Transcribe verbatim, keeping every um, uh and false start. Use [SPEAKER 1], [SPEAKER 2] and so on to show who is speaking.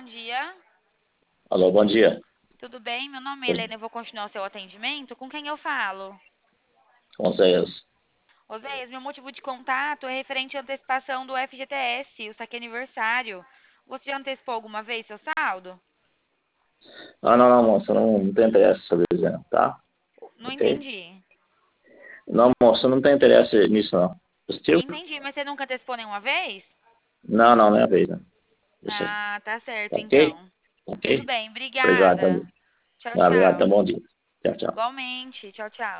[SPEAKER 1] bom dia.
[SPEAKER 2] Alô, bom dia.
[SPEAKER 1] Tudo bem? Meu nome é
[SPEAKER 2] Pois,
[SPEAKER 1] Helena, eu vou continuar o seu atendimento. Com quem eu falo?
[SPEAKER 2] Oséias.
[SPEAKER 1] Oséias, meu motivo de contato é referente à antecipação do F G T S, o saque aniversário. Você já antecipou alguma vez seu saldo?
[SPEAKER 2] Ah, não, não, moça, não, não tem interesse sobre isso, não, tá?
[SPEAKER 1] Não
[SPEAKER 2] Ok?
[SPEAKER 1] entendi.
[SPEAKER 2] Não, moça, não tem interesse nisso, não. Positivo?
[SPEAKER 1] Entendi, mas você nunca antecipou nenhuma vez?
[SPEAKER 2] Não, não, não é a vez, não. Isso aí.
[SPEAKER 1] Ah, tá certo
[SPEAKER 2] Ok?
[SPEAKER 1] então. Tudo
[SPEAKER 2] Ok?
[SPEAKER 1] bem,
[SPEAKER 2] Obrigado, tá
[SPEAKER 1] obrigada.
[SPEAKER 2] bom.
[SPEAKER 1] Tchau,
[SPEAKER 2] Ah, obrigado, tá
[SPEAKER 1] tchau.
[SPEAKER 2] bom dia. Tchau, tchau.
[SPEAKER 1] Igualmente. Tchau, tchau.